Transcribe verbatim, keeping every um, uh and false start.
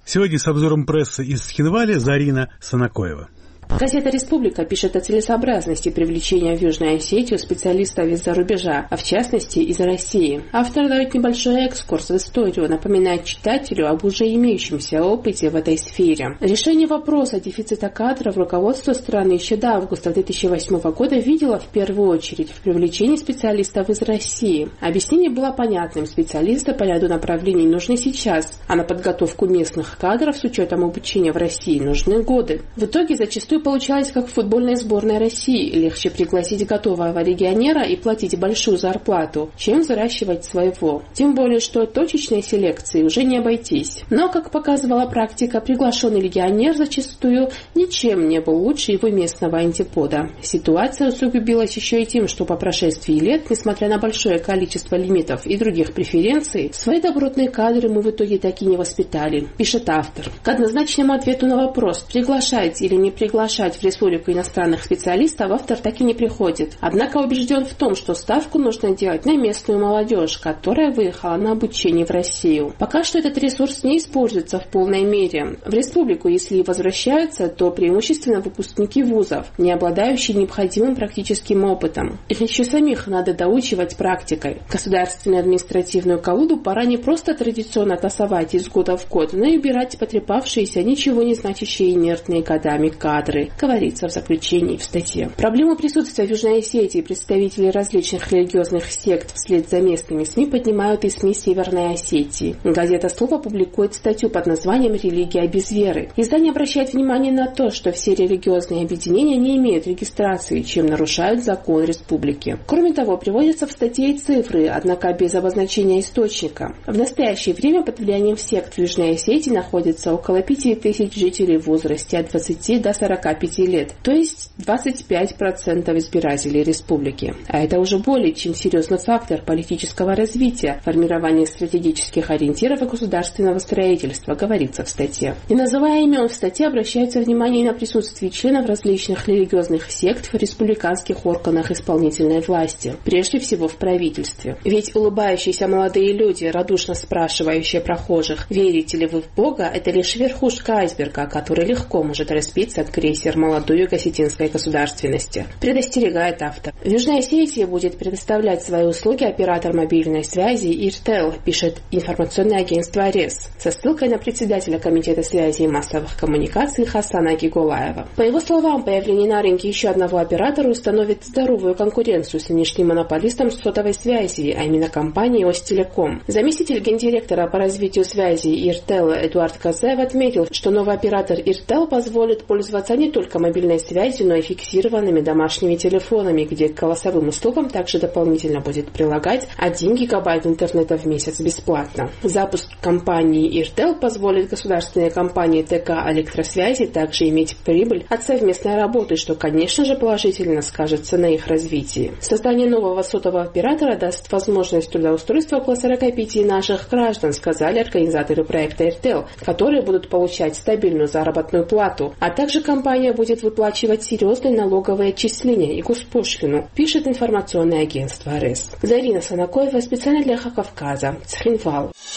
Сегодня с обзором прессы из Цхинваля Зарина Санакоева. Газета «Республика» пишет о целесообразности привлечения в Южную Осетию специалистов из-за рубежа, а в частности из России. Автор дает небольшой экскурс в историю, напоминает читателю об уже имеющемся опыте в этой сфере. Решение вопроса дефицита кадров руководство страны еще до августа две тысячи восьмого года видело в первую очередь в привлечении специалистов из России. Объяснение было понятным: специалисты по ряду направлений нужны сейчас, а на подготовку местных кадров с учетом обучения в России нужны годы. В итоге зачастую получалось, как в футбольной сборной России: легче пригласить готового легионера и платить большую зарплату, чем взращивать своего. Тем более, что точечной селекции уже не обойтись. Но, как показывала практика, приглашенный легионер зачастую ничем не был лучше его местного антипода. Ситуация усугубилась еще и тем, что по прошествии лет, несмотря на большое количество лимитов и других преференций, свои добротные кадры мы в итоге так и не воспитали, пишет автор. К однозначному ответу на вопрос, приглашать или не приглашать в республику иностранных специалистов, автор так и не приходит. Однако убежден в том, что ставку нужно делать на местную молодежь, которая выехала на обучение в Россию. Пока что этот ресурс не используется в полной мере. В республику, если и возвращаются, то преимущественно выпускники вузов, не обладающие необходимым практическим опытом. Их еще самих надо доучивать практикой. Государственную административную колоду пора не просто традиционно тасовать из года в год, но и убирать потрепавшиеся, ничего не значащие инертные годами кадры, говорится в заключении в статье. Проблему присутствия в Южной Осетии представители различных религиозных сект вслед за местными СМИ поднимают и СМИ Северной Осетии. Газета «Слово» публикует статью под названием «Религия без веры». Издание обращает внимание на то, что все религиозные объединения не имеют регистрации, чем нарушают закон республики. Кроме того, приводятся в статье и цифры, однако без обозначения источника. В настоящее время под влиянием сект в Южной Осетии находится около пяти тысяч жителей в возрасте от двадцати до сорока пяти лет, то есть двадцать пять процентов избирателей республики. А это уже более чем серьезный фактор политического развития, формирования стратегических ориентиров и государственного строительства, говорится в статье. Не называя имен, в статье обращается внимание на присутствие членов различных религиозных сект в республиканских органах исполнительной власти, прежде всего в правительстве. Ведь улыбающиеся молодые люди, радушно спрашивающие прохожих, верите ли вы в Бога, это лишь верхушка айсберга, который легко может разбиться от крейсера молодой юго-осетинской государственности, предостерегает автор. В Южной Осетии будет предоставлять свои услуги оператор мобильной связи Иртел, пишет информационное агентство АРЕС, со ссылкой на председателя Комитета связи и массовых коммуникаций Хасана Гигулаева. По его словам, появление на рынке еще одного оператора установит здоровую конкуренцию с нынешним монополистом сотовой связи, а именно компанией Остелеком. Заместитель гендиректора по развитию связи Иртел Эдуард Казаев отметил, что новый оператор Иртел позволит пользоваться не только мобильной связью, но и фиксированными домашними телефонами, где к голосовым услугам также дополнительно будет прилагать один гигабайт интернета в месяц бесплатно. Запуск компании Иртел позволит государственной компании ТК Электросвязи также иметь прибыль от совместной работы, что, конечно же, положительно скажется на их развитии. Создание нового сотового оператора даст возможность трудоустройства около сорока пяти наших граждан, сказали организаторы проекта Иртел, которые будут получать стабильную заработную плату, а также компания будет выплачивать серьезные налоговые отчисления и госпошлину, пишет информационное агентство АРЕС. Зарина Санакоева специально для Хакавказа, Цхинвал.